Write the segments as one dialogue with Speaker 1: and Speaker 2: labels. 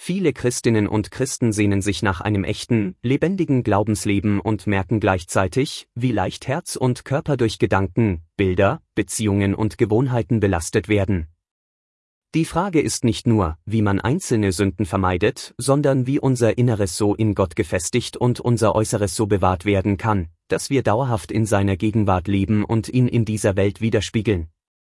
Speaker 1: Viele Christinnen und Christen sehnen sich nach einem echten, lebendigen Glaubensleben und merken gleichzeitig, wie leicht Herz und Körper durch Gedanken, Bilder, Beziehungen und Gewohnheiten belastet werden. Die Frage ist nicht nur, wie man einzelne Sünden vermeidet, sondern wie unser Inneres so in Gott gefestigt und unser Äußeres so bewahrt werden kann, dass wir dauerhaft in seiner Gegenwart leben und ihn in dieser Welt widerspiegeln.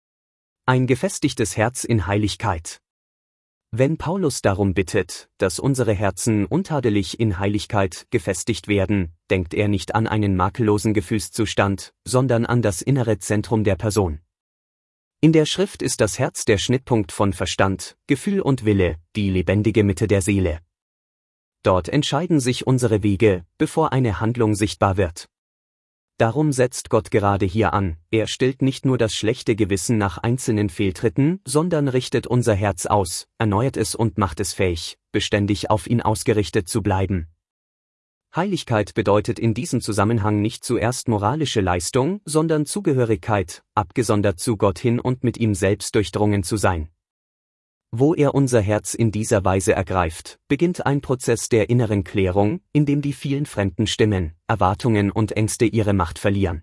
Speaker 1: Ein gefestigtes Herz in Heiligkeit. Wenn Paulus darum bittet, dass unsere Herzen untadelig in Heiligkeit gefestigt werden, denkt er nicht an einen makellosen Gefühlszustand, sondern an das innere Zentrum der Person. In der Schrift ist das Herz der Schnittpunkt von Verstand, Gefühl und Wille, die lebendige Mitte der Seele. Dort entscheiden sich unsere Wege, bevor eine Handlung sichtbar wird. Darum setzt Gott gerade hier an, er stillt nicht nur das schlechte Gewissen nach einzelnen Fehltritten, sondern richtet unser Herz aus, erneuert es und macht es fähig, beständig auf ihn ausgerichtet zu bleiben. Heiligkeit bedeutet in diesem Zusammenhang nicht zuerst moralische Leistung, sondern Zugehörigkeit, abgesondert zu Gott hin und mit ihm selbst durchdrungen zu sein. Wo er unser Herz in dieser Weise ergreift, beginnt ein Prozess der inneren Klärung, in dem die vielen fremden Stimmen, Erwartungen und Ängste ihre Macht verlieren.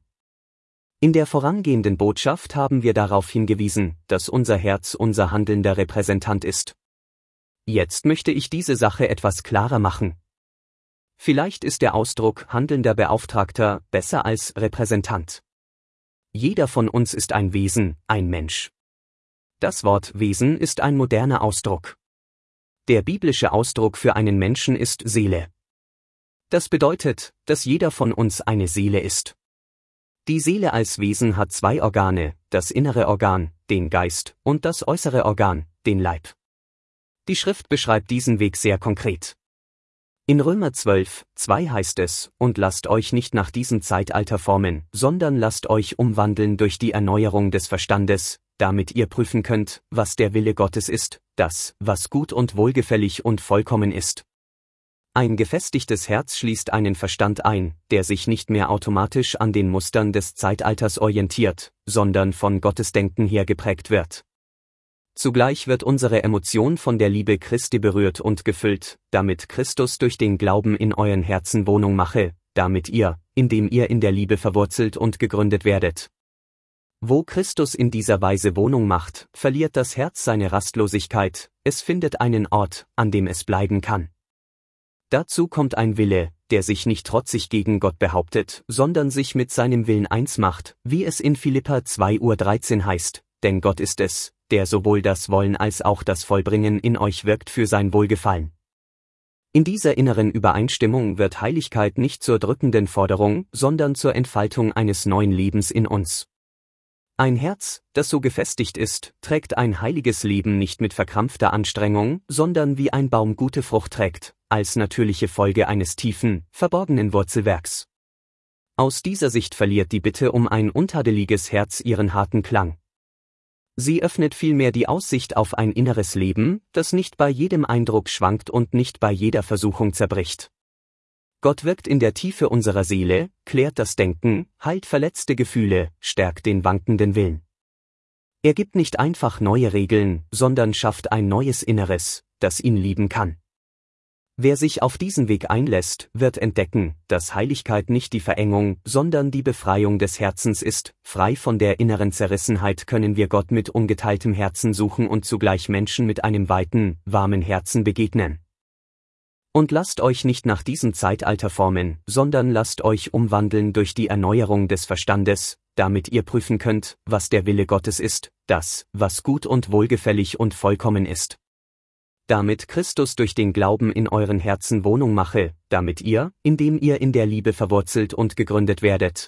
Speaker 1: In der vorangehenden Botschaft haben wir darauf hingewiesen, dass unser Herz unser handelnder Repräsentant ist. Jetzt möchte ich diese Sache etwas klarer machen. Vielleicht ist der Ausdruck handelnder Beauftragter besser als Repräsentant. Jeder von uns ist ein Wesen, ein Mensch. Das Wort Wesen ist ein moderner Ausdruck. Der biblische Ausdruck für einen Menschen ist Seele. Das bedeutet, dass jeder von uns eine Seele ist. Die Seele als Wesen hat zwei Organe, das innere Organ, den Geist, und das äußere Organ, den Leib. Die Schrift beschreibt diesen Weg sehr konkret. In Römer 12,2 heißt es, und lasst euch nicht nach diesem Zeitalter formen, sondern lasst euch umwandeln durch die Erneuerung des Verstandes, damit ihr prüfen könnt, was der Wille Gottes ist, das, was gut und wohlgefällig und vollkommen ist. Ein gefestigtes Herz schließt einen Verstand ein, der sich nicht mehr automatisch an den Mustern des Zeitalters orientiert, sondern von Gottes Denken her geprägt wird. Zugleich wird unsere Emotion von der Liebe Christi berührt und gefüllt, damit Christus durch den Glauben in euren Herzen Wohnung mache, damit ihr, indem ihr in der Liebe verwurzelt und gegründet werdet. Wo Christus in dieser Weise Wohnung macht, verliert das Herz seine Rastlosigkeit, es findet einen Ort, an dem es bleiben kann. Dazu kommt ein Wille, der sich nicht trotzig gegen Gott behauptet, sondern sich mit seinem Willen eins macht, wie es in Philipper 2,13 heißt, denn Gott ist es, der sowohl das Wollen als auch das Vollbringen in euch wirkt für sein Wohlgefallen. In dieser inneren Übereinstimmung wird Heiligkeit nicht zur drückenden Forderung, sondern zur Entfaltung eines neuen Lebens in uns. Ein Herz, das so gefestigt ist, trägt ein heiliges Leben nicht mit verkrampfter Anstrengung, sondern wie ein Baum gute Frucht trägt, als natürliche Folge eines tiefen, verborgenen Wurzelwerks. Aus dieser Sicht verliert die Bitte um ein untadeliges Herz ihren harten Klang. Sie öffnet vielmehr die Aussicht auf ein inneres Leben, das nicht bei jedem Eindruck schwankt und nicht bei jeder Versuchung zerbricht. Gott wirkt in der Tiefe unserer Seele, klärt das Denken, heilt verletzte Gefühle, stärkt den wankenden Willen. Er gibt nicht einfach neue Regeln, sondern schafft ein neues Inneres, das ihn lieben kann. Wer sich auf diesen Weg einlässt, wird entdecken, dass Heiligkeit nicht die Verengung, sondern die Befreiung des Herzens ist. Frei von der inneren Zerrissenheit können wir Gott mit ungeteiltem Herzen suchen und zugleich Menschen mit einem weiten, warmen Herzen begegnen. Und lasst euch nicht nach diesem Zeitalter formen, sondern lasst euch umwandeln durch die Erneuerung des Verstandes, damit ihr prüfen könnt, was der Wille Gottes ist, das, was gut und wohlgefällig und vollkommen ist. Damit Christus durch den Glauben in euren Herzen Wohnung mache, damit ihr, indem ihr in der Liebe verwurzelt und gegründet werdet.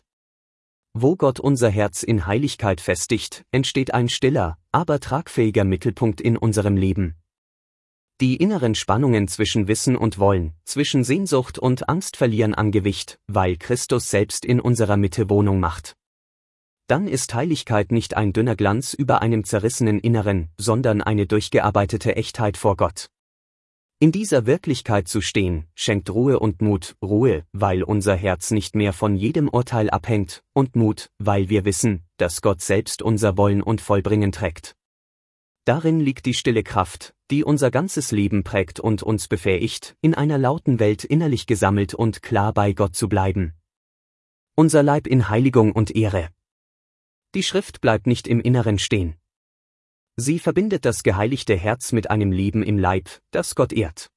Speaker 1: Wo Gott unser Herz in Heiligkeit festigt, entsteht ein stiller, aber tragfähiger Mittelpunkt in unserem Leben. Die inneren Spannungen zwischen Wissen und Wollen, zwischen Sehnsucht und Angst verlieren an Gewicht, weil Christus selbst in unserer Mitte Wohnung macht. Dann ist Heiligkeit nicht ein dünner Glanz über einem zerrissenen Inneren, sondern eine durchgearbeitete Echtheit vor Gott. In dieser Wirklichkeit zu stehen, schenkt Ruhe und Mut, Ruhe, weil unser Herz nicht mehr von jedem Urteil abhängt, und Mut, weil wir wissen, dass Gott selbst unser Wollen und Vollbringen trägt. Darin liegt die stille Kraft, die unser ganzes Leben prägt und uns befähigt, in einer lauten Welt innerlich gesammelt und klar bei Gott zu bleiben. Unser Leib in Heiligung und Ehre. Die Schrift bleibt nicht im Inneren stehen. Sie verbindet das geheiligte Herz mit einem Leben im Leib, das Gott ehrt.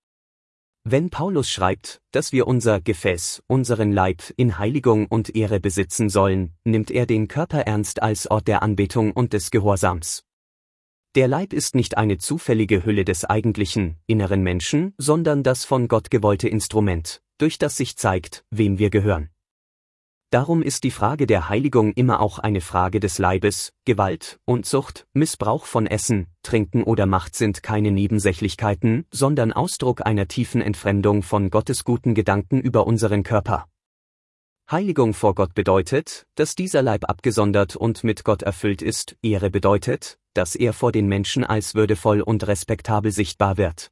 Speaker 1: Wenn Paulus schreibt, dass wir unser Gefäß, unseren Leib, in Heiligung und Ehre besitzen sollen, nimmt er den Körper ernst als Ort der Anbetung und des Gehorsams. Der Leib ist nicht eine zufällige Hülle des eigentlichen, inneren Menschen, sondern das von Gott gewollte Instrument, durch das sich zeigt, wem wir gehören. Darum ist die Frage der Heiligung immer auch eine Frage des Leibes. Gewalt, Unzucht, Missbrauch von Essen, Trinken oder Macht sind keine Nebensächlichkeiten, sondern Ausdruck einer tiefen Entfremdung von Gottes guten Gedanken über unseren Körper. Heiligung vor Gott bedeutet, dass dieser Leib abgesondert und mit Gott erfüllt ist. Ehre bedeutet, dass er vor den Menschen als würdevoll und respektabel sichtbar wird.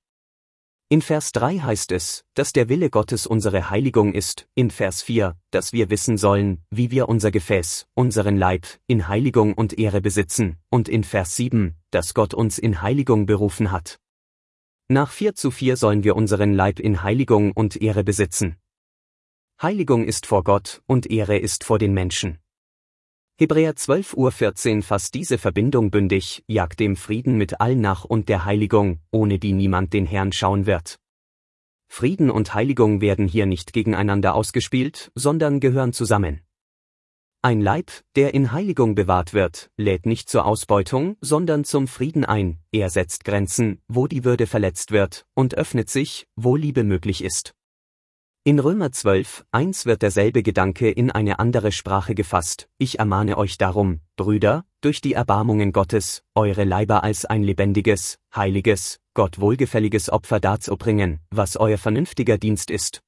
Speaker 1: In Vers 3 heißt es, dass der Wille Gottes unsere Heiligung ist, in Vers 4, dass wir wissen sollen, wie wir unser Gefäß, unseren Leib, in Heiligung und Ehre besitzen, und in Vers 7, dass Gott uns in Heiligung berufen hat. Nach 4:4 sollen wir unseren Leib in Heiligung und Ehre besitzen. Heiligung ist vor Gott und Ehre ist vor den Menschen. Hebräer 12:14 fasst diese Verbindung bündig, jagt dem Frieden mit allen nach und der Heiligung, ohne die niemand den Herrn schauen wird. Frieden und Heiligung werden hier nicht gegeneinander ausgespielt, sondern gehören zusammen. Ein Leib, der in Heiligung bewahrt wird, lädt nicht zur Ausbeutung, sondern zum Frieden ein, er setzt Grenzen, wo die Würde verletzt wird, und öffnet sich, wo Liebe möglich ist. In Römer 12:1 wird derselbe Gedanke in eine andere Sprache gefasst: Ich ermahne euch darum, Brüder, durch die Erbarmungen Gottes, eure Leiber als ein lebendiges, heiliges, Gott wohlgefälliges Opfer darzubringen, was euer vernünftiger Dienst ist.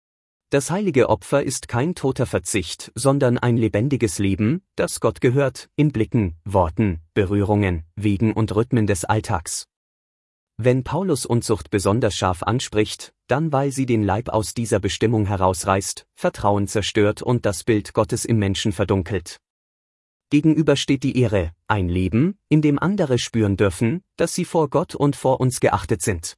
Speaker 1: Das heilige Opfer ist kein toter Verzicht, sondern ein lebendiges Leben, das Gott gehört, in Blicken, Worten, Berührungen, Wegen und Rhythmen des Alltags. Wenn Paulus Unzucht besonders scharf anspricht, dann weil sie den Leib aus dieser Bestimmung herausreißt, Vertrauen zerstört und das Bild Gottes im Menschen verdunkelt. Gegenüber steht die Ehre, ein Leben, in dem andere spüren dürfen, dass sie vor Gott und vor uns geachtet sind.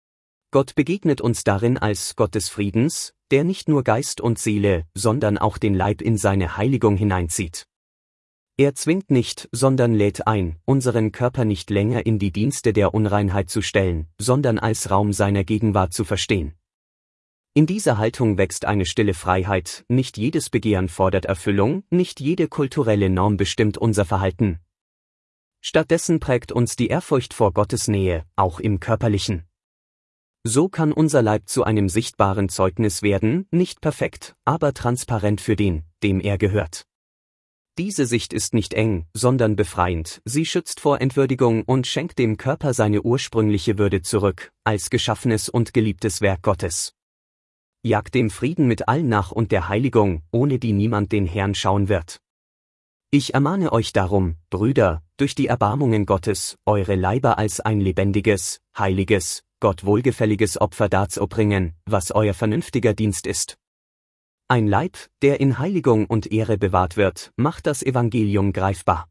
Speaker 1: Gott begegnet uns darin als Gott des Friedens, der nicht nur Geist und Seele, sondern auch den Leib in seine Heiligung hineinzieht. Er zwingt nicht, sondern lädt ein, unseren Körper nicht länger in die Dienste der Unreinheit zu stellen, sondern als Raum seiner Gegenwart zu verstehen. In dieser Haltung wächst eine stille Freiheit, nicht jedes Begehren fordert Erfüllung, nicht jede kulturelle Norm bestimmt unser Verhalten. Stattdessen prägt uns die Ehrfurcht vor Gottes Nähe, auch im Körperlichen. So kann unser Leib zu einem sichtbaren Zeugnis werden, nicht perfekt, aber transparent für den, dem er gehört. Diese Sicht ist nicht eng, sondern befreiend, sie schützt vor Entwürdigung und schenkt dem Körper seine ursprüngliche Würde zurück, als geschaffenes und geliebtes Werk Gottes. Jagt dem Frieden mit allen nach und der Heiligung, ohne die niemand den Herrn schauen wird. Ich ermahne euch darum, Brüder, durch die Erbarmungen Gottes, eure Leiber als ein lebendiges, heiliges, Gott wohlgefälliges Opfer darzubringen, was euer vernünftiger Dienst ist. Ein Leib, der in Heiligung und Ehre bewahrt wird, macht das Evangelium greifbar.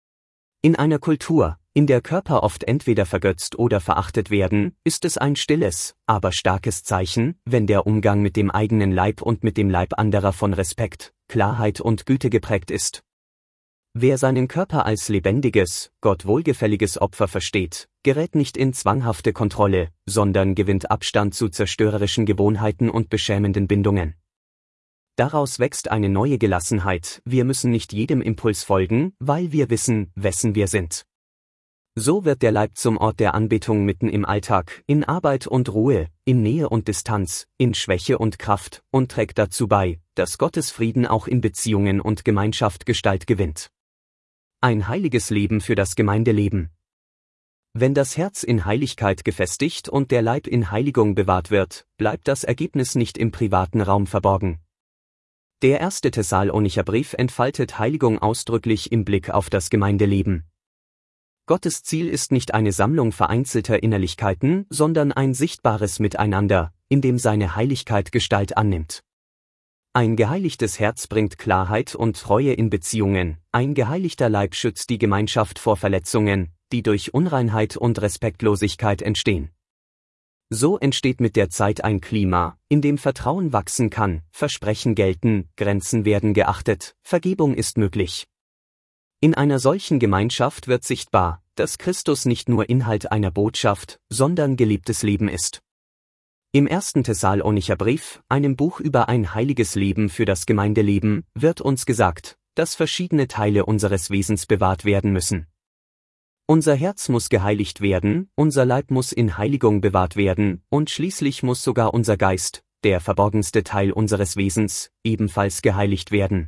Speaker 1: In einer Kultur, in der Körper oft entweder vergötzt oder verachtet werden, ist es ein stilles, aber starkes Zeichen, wenn der Umgang mit dem eigenen Leib und mit dem Leib anderer von Respekt, Klarheit und Güte geprägt ist. Wer seinen Körper als lebendiges, Gott wohlgefälliges Opfer versteht, gerät nicht in zwanghafte Kontrolle, sondern gewinnt Abstand zu zerstörerischen Gewohnheiten und beschämenden Bindungen. Daraus wächst eine neue Gelassenheit, wir müssen nicht jedem Impuls folgen, weil wir wissen, wessen wir sind. So wird der Leib zum Ort der Anbetung mitten im Alltag, in Arbeit und Ruhe, in Nähe und Distanz, in Schwäche und Kraft, und trägt dazu bei, dass Gottes Frieden auch in Beziehungen und Gemeinschaft Gestalt gewinnt. Ein heiliges Leben für das Gemeindeleben. Wenn das Herz in Heiligkeit gefestigt und der Leib in Heiligung bewahrt wird, bleibt das Ergebnis nicht im privaten Raum verborgen. Der erste Thessalonicher Brief entfaltet Heiligung ausdrücklich im Blick auf das Gemeindeleben. Gottes Ziel ist nicht eine Sammlung vereinzelter Innerlichkeiten, sondern ein sichtbares Miteinander, in dem seine Heiligkeit Gestalt annimmt. Ein geheiligtes Herz bringt Klarheit und Treue in Beziehungen, ein geheiligter Leib schützt die Gemeinschaft vor Verletzungen, die durch Unreinheit und Respektlosigkeit entstehen. So entsteht mit der Zeit ein Klima, in dem Vertrauen wachsen kann, Versprechen gelten, Grenzen werden geachtet, Vergebung ist möglich. In einer solchen Gemeinschaft wird sichtbar, dass Christus nicht nur Inhalt einer Botschaft, sondern gelebtes Leben ist. Im 1. Thessalonicher Brief, einem Buch über ein heiliges Leben für das Gemeindeleben, wird uns gesagt, dass verschiedene Teile unseres Wesens bewahrt werden müssen. Unser Herz muss geheiligt werden, unser Leib muss in Heiligung bewahrt werden, und schließlich muss sogar unser Geist, der verborgenste Teil unseres Wesens, ebenfalls geheiligt werden.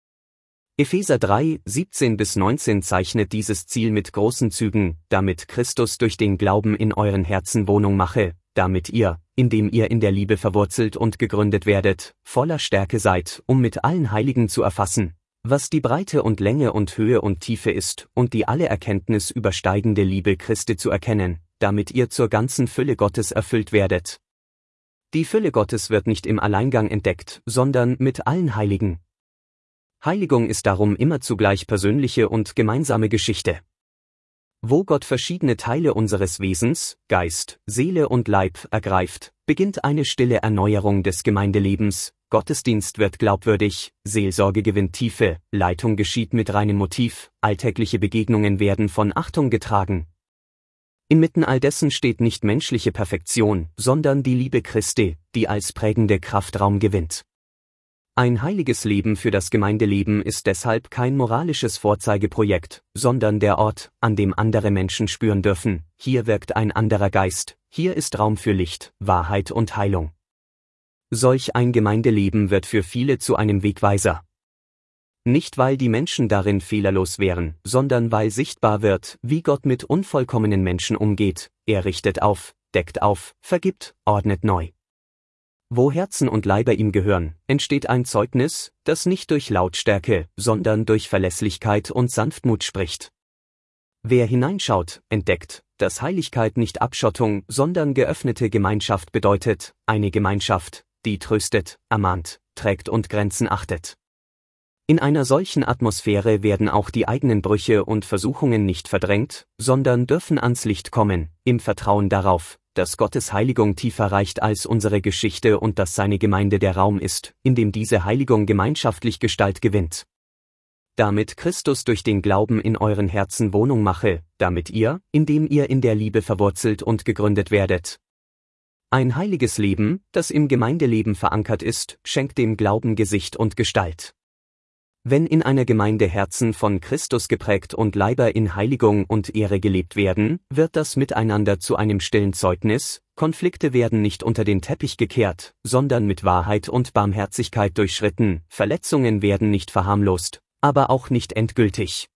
Speaker 1: Epheser 3, 17-19 zeichnet dieses Ziel mit großen Zügen, damit Christus durch den Glauben in euren Herzen Wohnung mache, damit ihr, indem ihr in der Liebe verwurzelt und gegründet werdet, voller Stärke seid, um mit allen Heiligen zu erfassen, was die Breite und Länge und Höhe und Tiefe ist, und die alle Erkenntnis übersteigende Liebe Christi zu erkennen, damit ihr zur ganzen Fülle Gottes erfüllt werdet. Die Fülle Gottes wird nicht im Alleingang entdeckt, sondern mit allen Heiligen. Heiligung ist darum immer zugleich persönliche und gemeinsame Geschichte. Wo Gott verschiedene Teile unseres Wesens, Geist, Seele und Leib ergreift, beginnt eine stille Erneuerung des Gemeindelebens, Gottesdienst wird glaubwürdig, Seelsorge gewinnt Tiefe, Leitung geschieht mit reinem Motiv, alltägliche Begegnungen werden von Achtung getragen. Inmitten all dessen steht nicht menschliche Perfektion, sondern die Liebe Christi, die als prägende Kraft Raum gewinnt. Ein heiliges Leben für das Gemeindeleben ist deshalb kein moralisches Vorzeigeprojekt, sondern der Ort, an dem andere Menschen spüren dürfen, hier wirkt ein anderer Geist, hier ist Raum für Licht, Wahrheit und Heilung. Solch ein Gemeindeleben wird für viele zu einem Wegweiser. Nicht weil die Menschen darin fehlerlos wären, sondern weil sichtbar wird, wie Gott mit unvollkommenen Menschen umgeht, er richtet auf, deckt auf, vergibt, ordnet neu. Wo Herzen und Leiber ihm gehören, entsteht ein Zeugnis, das nicht durch Lautstärke, sondern durch Verlässlichkeit und Sanftmut spricht. Wer hineinschaut, entdeckt, dass Heiligkeit nicht Abschottung, sondern geöffnete Gemeinschaft bedeutet, eine Gemeinschaft, die tröstet, ermahnt, trägt und Grenzen achtet. In einer solchen Atmosphäre werden auch die eigenen Brüche und Versuchungen nicht verdrängt, sondern dürfen ans Licht kommen, im Vertrauen darauf, dass Gottes Heiligung tiefer reicht als unsere Geschichte und dass seine Gemeinde der Raum ist, in dem diese Heiligung gemeinschaftlich Gestalt gewinnt. Damit Christus durch den Glauben in euren Herzen Wohnung mache, damit ihr, indem ihr in der Liebe verwurzelt und gegründet werdet. Ein heiliges Leben, das im Gemeindeleben verankert ist, schenkt dem Glauben Gesicht und Gestalt. Wenn in einer Gemeinde Herzen von Christus geprägt und Leiber in Heiligung und Ehre gelebt werden, wird das Miteinander zu einem stillen Zeugnis, Konflikte werden nicht unter den Teppich gekehrt, sondern mit Wahrheit und Barmherzigkeit durchschritten, Verletzungen werden nicht verharmlost, aber auch nicht endgültig.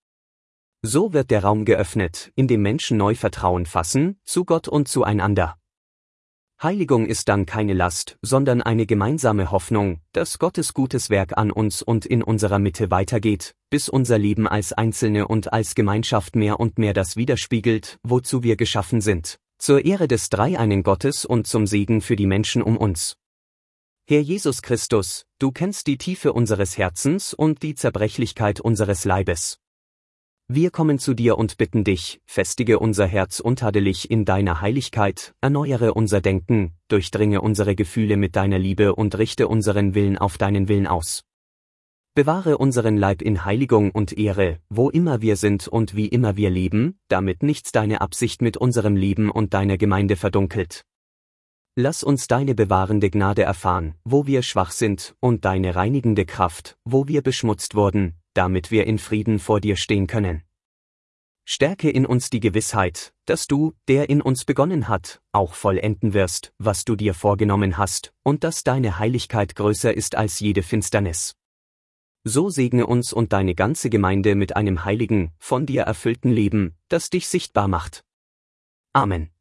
Speaker 1: So wird der Raum geöffnet, in dem Menschen neu Vertrauen fassen, zu Gott und zueinander. Heiligung ist dann keine Last, sondern eine gemeinsame Hoffnung, dass Gottes gutes Werk an uns und in unserer Mitte weitergeht, bis unser Leben als Einzelne und als Gemeinschaft mehr und mehr das widerspiegelt, wozu wir geschaffen sind, zur Ehre des dreieinen Gottes und zum Segen für die Menschen um uns. Herr Jesus Christus, du kennst die Tiefe unseres Herzens und die Zerbrechlichkeit unseres Leibes. Wir kommen zu dir und bitten dich, festige unser Herz untadelig in deiner Heiligkeit, erneuere unser Denken, durchdringe unsere Gefühle mit deiner Liebe und richte unseren Willen auf deinen Willen aus. Bewahre unseren Leib in Heiligung und Ehre, wo immer wir sind und wie immer wir leben, damit nichts deine Absicht mit unserem Leben und deiner Gemeinde verdunkelt. Lass uns deine bewahrende Gnade erfahren, wo wir schwach sind, und deine reinigende Kraft, wo wir beschmutzt wurden, damit wir in Frieden vor dir stehen können. Stärke in uns die Gewissheit, dass du, der in uns begonnen hat, auch vollenden wirst, was du dir vorgenommen hast, und dass deine Heiligkeit größer ist als jede Finsternis. So segne uns und deine ganze Gemeinde mit einem heiligen, von dir erfüllten Leben, das dich sichtbar macht. Amen.